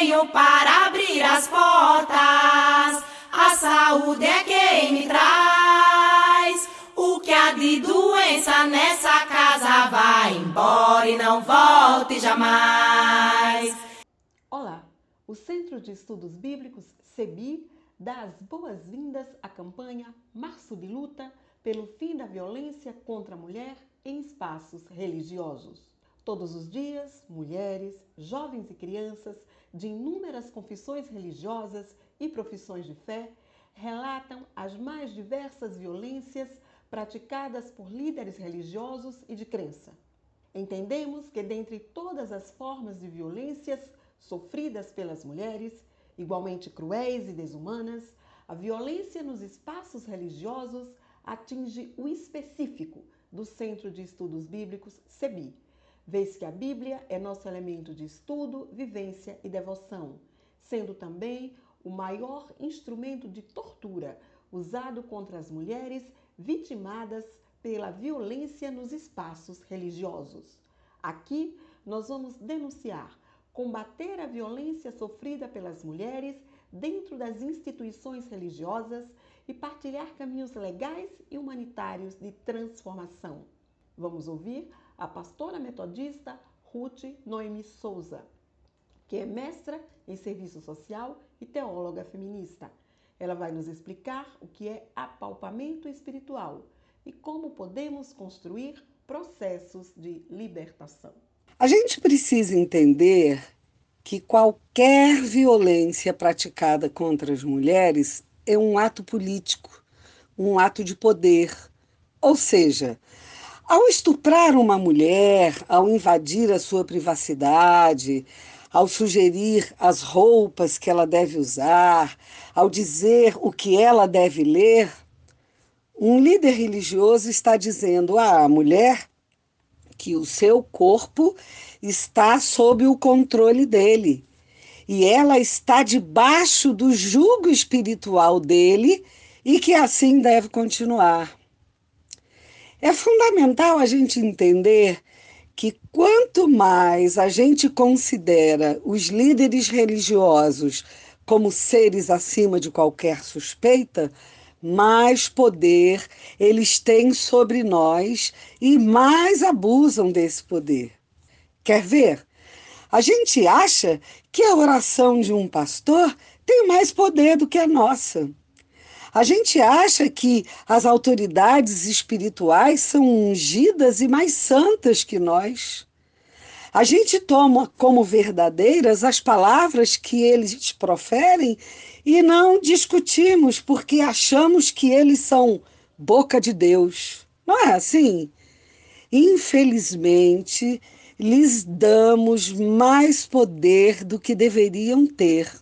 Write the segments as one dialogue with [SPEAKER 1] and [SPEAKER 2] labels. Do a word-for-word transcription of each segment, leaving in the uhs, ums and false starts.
[SPEAKER 1] venho para abrir as portas. A saúde é quem me traz. O que há de doença nessa casa vai embora e não volte jamais.
[SPEAKER 2] Olá, o Centro de Estudos Bíblicos, CEBI, dá as boas-vindas à campanha Março de Luta pelo fim da violência contra a mulher em espaços religiosos. Todos os dias, mulheres, jovens e crianças de inúmeras confissões religiosas e profissões de fé relatam as mais diversas violências praticadas por líderes religiosos e de crença. Entendemos que dentre todas as formas de violências sofridas pelas mulheres, igualmente cruéis e desumanas, a violência nos espaços religiosos atinge o específico do Centro de Estudos Bíblicos, CEBI, vez que a Bíblia é nosso elemento de estudo, vivência e devoção, sendo também o maior instrumento de tortura usado contra as mulheres vitimadas pela violência nos espaços religiosos. Aqui nós vamos denunciar, combater a violência sofrida pelas mulheres dentro das instituições religiosas e partilhar caminhos legais e humanitários de transformação. Vamos ouvir a pastora metodista Ruth Noemi Souza, que é mestra em serviço social e teóloga feminista. Ela vai nos explicar o que é apalpamento espiritual e como podemos construir processos de libertação.
[SPEAKER 3] A gente precisa entender que qualquer violência praticada contra as mulheres é um ato político, um ato de poder. Ou seja, ao estuprar uma mulher, ao invadir a sua privacidade, ao sugerir as roupas que ela deve usar, ao dizer o que ela deve ler, um líder religioso está dizendo à mulher que o seu corpo está sob o controle dele e ela está debaixo do jugo espiritual dele e que assim deve continuar. É fundamental a gente entender que quanto mais a gente considera os líderes religiosos como seres acima de qualquer suspeita, mais poder eles têm sobre nós e mais abusam desse poder. Quer ver? A gente acha que a oração de um pastor tem mais poder do que a nossa. A gente acha que as autoridades espirituais são ungidas e mais santas que nós. A gente toma como verdadeiras as palavras que eles proferem e não discutimos porque achamos que eles são boca de Deus. Não é assim? Infelizmente, lhes damos mais poder do que deveriam ter.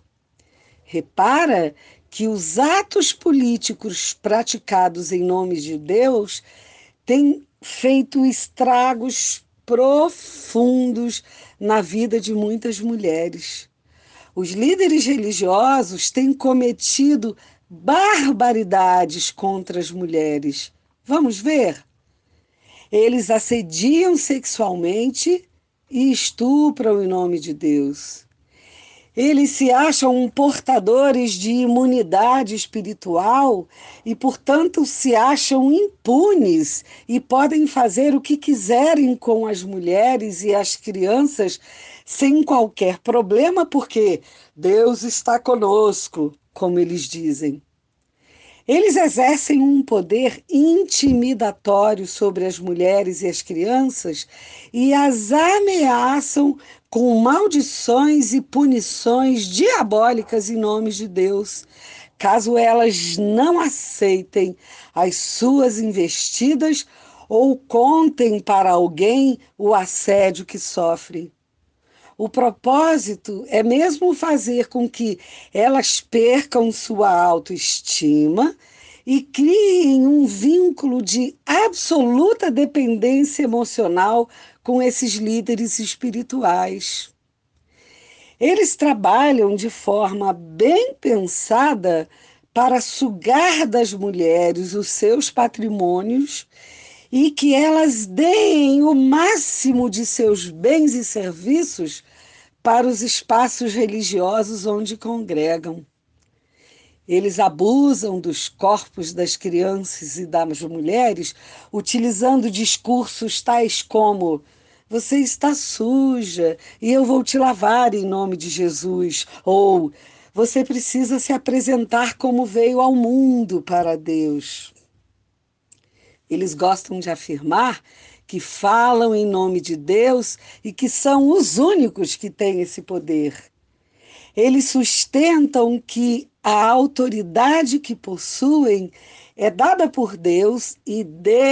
[SPEAKER 3] Repara que os atos políticos praticados em nome de Deus têm feito estragos profundos na vida de muitas mulheres. Os líderes religiosos têm cometido barbaridades contra as mulheres. Vamos ver? Eles assediam sexualmente e estupram em nome de Deus. Eles se acham portadores de imunidade espiritual e, portanto, se acham impunes e podem fazer o que quiserem com as mulheres e as crianças sem qualquer problema, porque Deus está conosco, como eles dizem. Eles exercem um poder intimidatório sobre as mulheres e as crianças e as ameaçam com maldições e punições diabólicas em nome de Deus, caso elas não aceitem as suas investidas ou contem para alguém o assédio que sofrem. O propósito é mesmo fazer com que elas percam sua autoestima e criem um vínculo de absoluta dependência emocional com esses líderes espirituais. Eles trabalham de forma bem pensada para sugar das mulheres os seus patrimônios e que elas deem o máximo de seus bens e serviços ocupar os espaços religiosos onde congregam. Eles abusam dos corpos das crianças e das mulheres, utilizando discursos tais como: você está suja e eu vou te lavar em nome de Jesus, ou você precisa se apresentar como veio ao mundo para Deus. Eles gostam de afirmar que falam em nome de Deus e que são os únicos que têm esse poder. Eles sustentam que a autoridade que possuem é dada por Deus e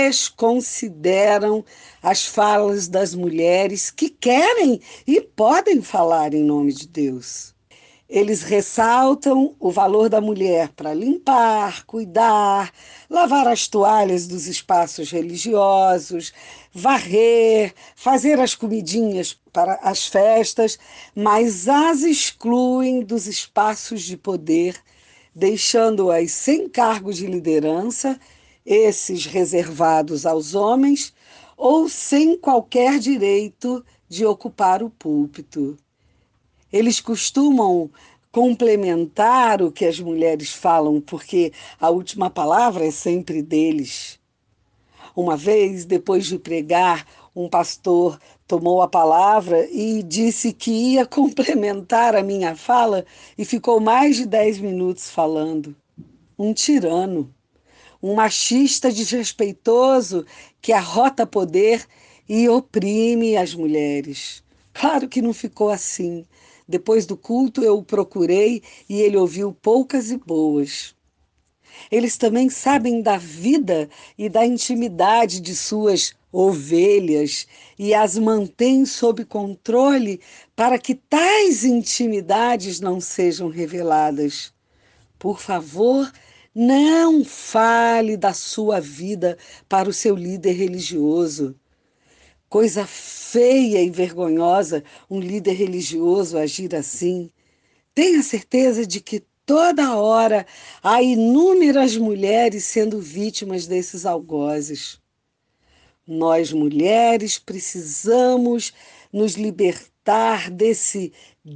[SPEAKER 3] desconsideram as falas das mulheres que querem e podem falar em nome de Deus. Eles ressaltam o valor da mulher para limpar, cuidar, lavar as toalhas dos espaços religiosos, varrer, fazer as comidinhas para as festas, mas as excluem dos espaços de poder, deixando-as sem cargo de liderança, esses reservados aos homens, ou sem qualquer direito de ocupar o púlpito. Eles costumam complementar o que as mulheres falam, porque a última palavra é sempre deles. Uma vez, depois de pregar, um pastor tomou a palavra e disse que ia complementar a minha fala e ficou mais de dez minutos falando. Um tirano, um machista desrespeitoso que arrota poder e oprime as mulheres. Claro que não ficou assim. Depois do culto eu o procurei e ele ouviu poucas e boas. Eles também sabem da vida e da intimidade de suas ovelhas e as mantêm sob controle para que tais intimidades não sejam reveladas. Por favor, não fale da sua vida para o seu líder religioso. Coisa feia e vergonhosa um líder religioso agir assim. Tenha certeza de que toda hora há inúmeras mulheres sendo vítimas desses algozes. Nós, mulheres, precisamos nos libertar desse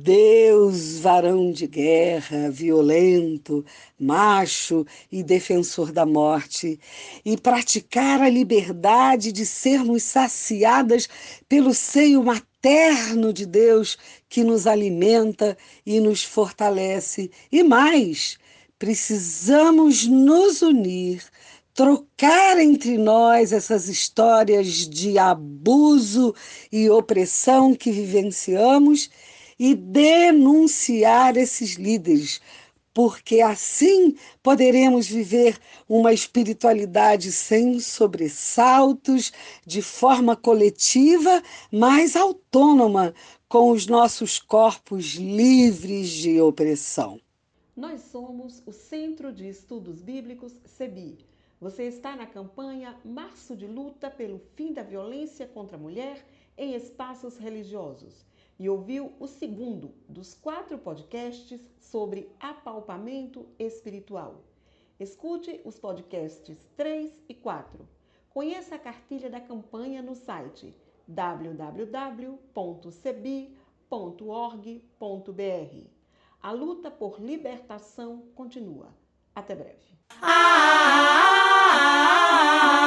[SPEAKER 3] Deus varão de guerra, violento, macho e defensor da morte, e praticar a liberdade de sermos saciadas pelo seio materno de Deus que nos alimenta e nos fortalece. E mais, precisamos nos unir, trocar entre nós essas histórias de abuso e opressão que vivenciamos e denunciar esses líderes, porque assim poderemos viver uma espiritualidade sem sobressaltos, de forma coletiva, mas autônoma, com os nossos corpos livres de opressão.
[SPEAKER 2] Nós somos o Centro de Estudos Bíblicos CEBI. Você está na campanha Março de Luta pelo Fim da Violência contra a Mulher em Espaços Religiosos e ouviu o segundo dos quatro podcasts sobre apalpamento espiritual. Escute os podcasts três e quatro. Conheça a cartilha da campanha no site w w w ponto cebi ponto org ponto b r. A luta por libertação continua. Até breve.
[SPEAKER 1] Ah, ah, ah, ah.